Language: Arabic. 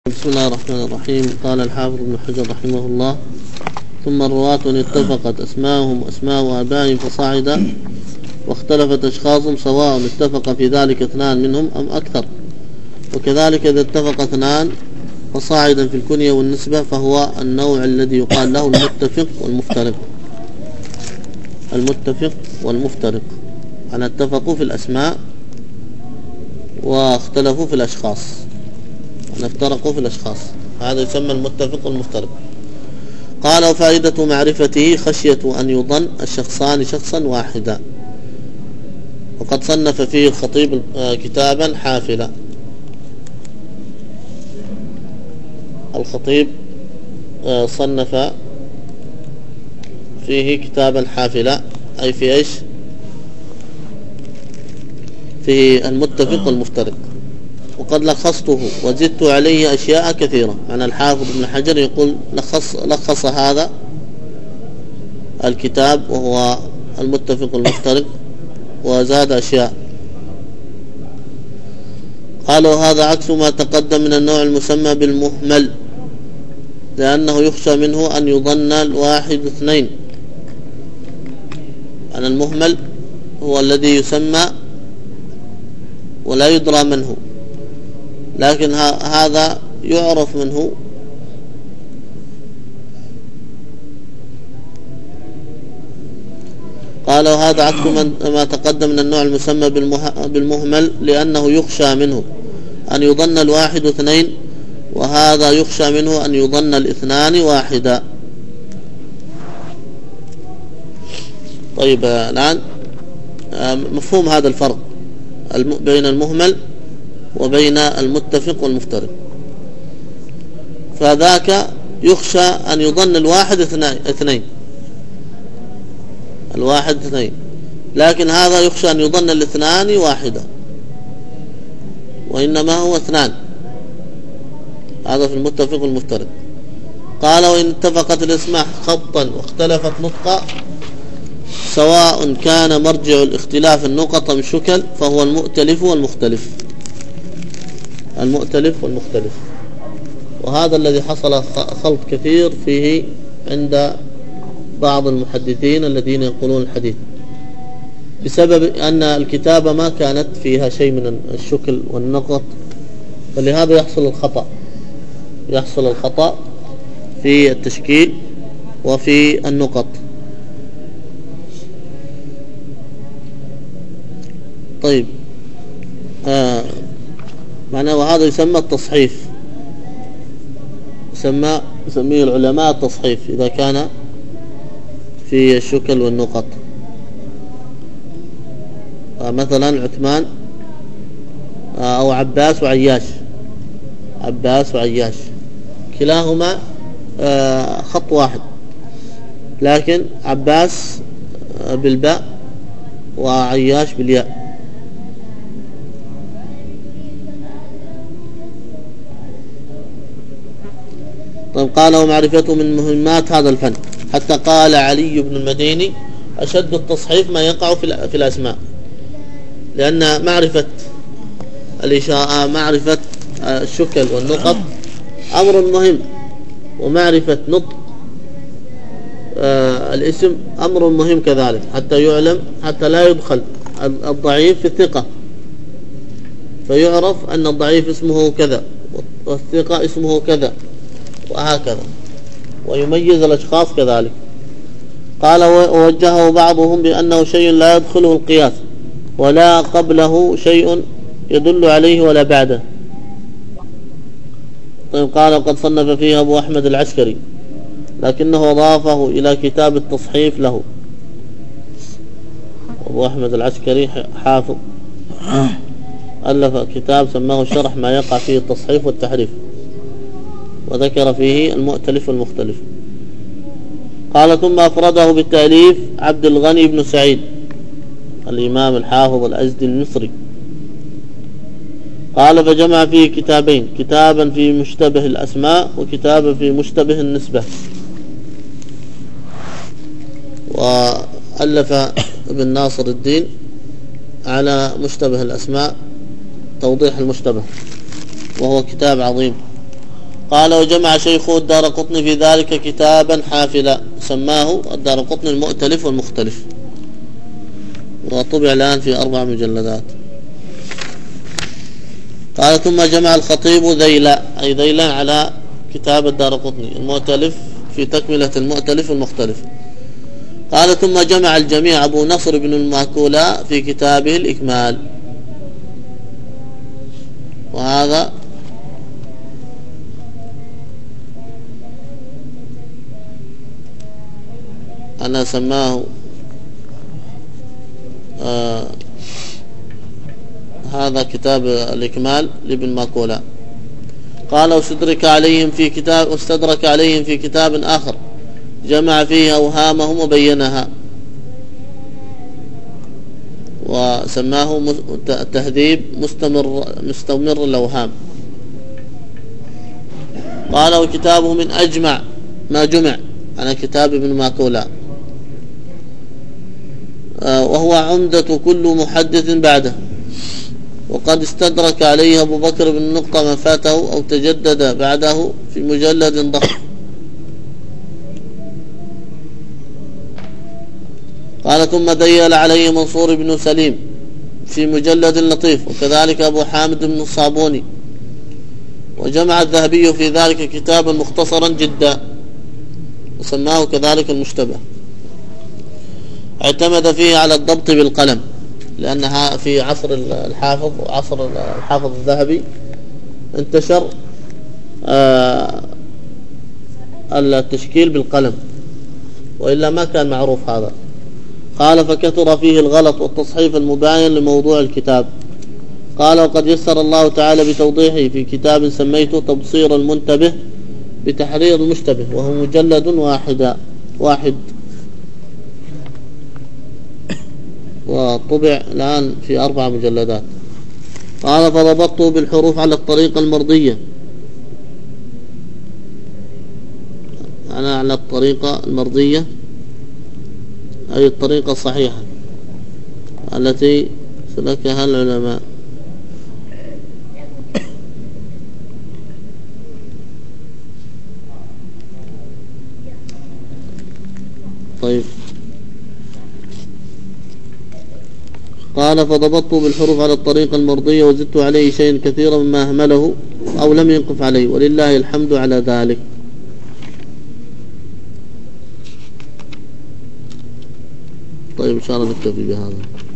بسم الله الرحمن الرحيم. قال الحافظ ابن حجر رحمه الله: ثم الرواة إن اتفقت أسماءهم وأسماء آبائهم فصاعدا، واختلفت أشخاصهم سواء اتفق في ذلك اثنان منهم أم أكثر. وكذلك إذا اتفق اثنان فصاعدا في الكنية والنسبة فهو النوع الذي يقال له المتفق والمفترق. المتفق والمفترق أن اتفقوا في الأسماء واختلفوا في الأشخاص، أن افترقوا في الأشخاص، هذا يسمى المتفق والمفترق. قال: وفائدة معرفته خشية أن يظن الشخصان شخصا واحدا. وقد صنف فيه الخطيب كتابا حافلا. الخطيب صنف فيه كتابا حافلا، أي في إيش؟ في المتفق والمفترق. وقد لخصته وزدت عليه أشياء كثيرة. يعني الحافظ ابن حجر يقول لخص هذا الكتاب وهو المتفق والمفترق وزاد أشياء. قالوا: هذا عكس ما تقدم من النوع المسمى بالمهمل، لأنه يخشى منه أن يظن الواحد اثنين. أن المهمل هو الذي يسمى ولا يدرى من هو، لكن هذا يعرف منه. قالوا: هذا عكس ما تقدم من النوع المسمى بالمهمل، لأنه يخشى منه أن يظن الواحد اثنين، وهذا يخشى منه أن يظن الاثنان واحدا. طيب، الآن مفهوم هذا الفرق بين المهمل وبين المتفق والمفترق. فذاك يخشى أن يظن الواحد اثنين، الواحد اثنين، لكن هذا يخشى أن يظن الاثنان واحدا، وإنما هو اثنان. هذا في المتفق والمفترق. قال: وإن اتفقت الأسماء خطا واختلفت نطقا، سواء كان مرجع الاختلاف النقط أم شكل، فهو المؤتلف والمختلف. المؤتلف والمختلف، وهذا الذي حصل خلط كثير فيه عند بعض المحدثين الذين يقولون الحديث، بسبب أن الكتابة ما كانت فيها شيء من الشكل والنقط، فلهذا يحصل الخطأ في التشكيل وفي النقط. طيب، معناه وهذا يسمى التصحيف، يسميه العلماء التصحيف إذا كان في الشكل والنقط. مثلا عثمان أو عباس وعياش، كلاهما خط واحد، لكن عباس بالباء وعياش بالياء. طيب، قال: ومعرفته من مهمات هذا الفن، حتى قال علي بن المديني: أشد التصحيف ما يقع في الأسماء، لأن معرفة الإشارة، معرفة الشكل والنقط أمر مهم، ومعرفة نطق الاسم أمر مهم كذلك، حتى يعلم، حتى لا يدخل الضعيف في الثقة، فيعرف أن الضعيف اسمه كذا والثقة اسمه كذا، وهكذا، ويميز الأشخاص كذلك. قال: ووجهه بعضهم بأنه شيء لا يدخله القياس، ولا قبله شيء يدل عليه ولا بعده. طيب، قال: وقد صنف فيه أبو أحمد العسكري، لكنه أضافه إلى كتاب التصحيف له. أبو أحمد العسكري حافظ، ألف كتاب سماه شرح ما يقع فيه التصحيف والتحريف، وذكر فيه المؤتلف والمختلف. قال: ثم أفرده بالتأليف عبد الغني بن سعيد الإمام الحافظ الأزدي المصري. قال: فجمع فيه كتابين، كتابا في مشتبه الأسماء وكتابا في مشتبه النسبة. وألف ابن ناصر الدين على مشتبه الأسماء توضيح المشتبه، وهو كتاب عظيم قال وجمع شيخه الدارقطني في ذلك كتابا حافلا سماه الدارقطني المؤتلف والمختلف، وطبع الآن في 4 مجلدات. قال ثم جمع الخطيب ذيلا، أي ذيلا على كتاب الدارقطني المؤتلف في تكملة المؤتلف المختلف. قال ثم جمع الجميع أبو نصر بن الماكولا في كتابه الإكمال، وهذا أنا سماه هذا كتاب الإكمال لابن ماكولا. قال واستدرك عليهم في كتاب آخر جمع فيه أوهامهم وبينها وسماه تهذيب مستمر الأوهام. قال وكتابه من أجمع ما جمع على كتاب ابن ماكولا، وهو عمدة كل محدث بعده، وقد استدرك عليه أبو بكر بن نقطة ما فاته أو تجدد بعده في مجلد ضخم. قال ثم ديل عليه منصور بن سليم في مجلد لطيف، وكذلك أبو حامد بن الصابوني. وجمع الذهبي في ذلك كتابا مختصرا جدا وسماه كذلك المشتبه. اعتمد فيه على الضبط بالقلم، لأنها في عصر الحافظ وعصر الحافظ الذهبي انتشر التشكيل بالقلم، وإلا ما كان معروف هذا. قال فكثر فيه الغلط والتصحيف المباين لموضوع الكتاب. قال وقد يسر الله تعالى بتوضيحه في كتاب سميته تبصير المنتبه بتحرير المشتبه، وهو مجلد واحد وطبع الآن في 4 مجلدات. قال فضبطته بالحروف على الطريقة المرضية، أنا على الطريقة المرضية أي الطريقة الصحيحة التي سلكها العلماء. طيب قال فضبطته بالحروف على الطريقة المرضية وزدت عليه شيء كثيرا مما أهمله أو لم ينقف عليه، ولله الحمد على ذلك. طيب إن شاء الله نكتفي بهذا.